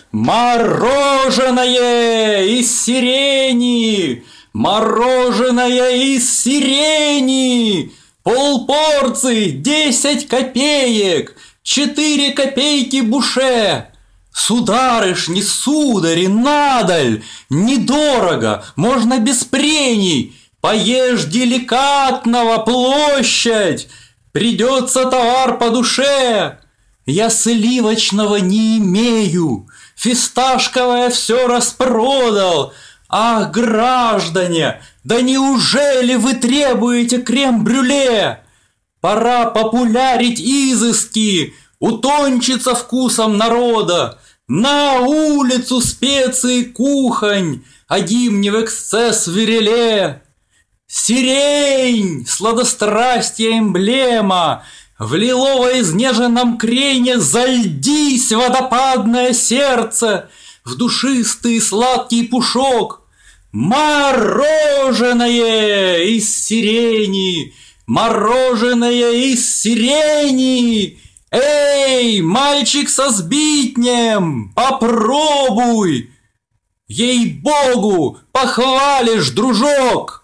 Мороженое из сирени! Мороженое из сирени! Полпорции 10 копеек! 4 копейки буше! Сударышни, судари, надаль! Недорого, можно без прений! Поешь деликатного, площадь! Придется товар по душе! Я сливочного не имею, фисташковое все распродал. Ах, граждане, да неужели вы требуете крем-брюле? Пора популярить изыски, утончиться вкусом народа. На улицу специи кухонь, одим не в эксцесс вереле. Сирень, сладострастья эмблема, в лилово-изнеженном крене зальдись, водопадное сердце, в душистый сладкий пушок. Мороженое из сирени! Мороженое из сирени! Эй, мальчик со сбитнем, попробуй! Ей-богу, похвалишь, дружок!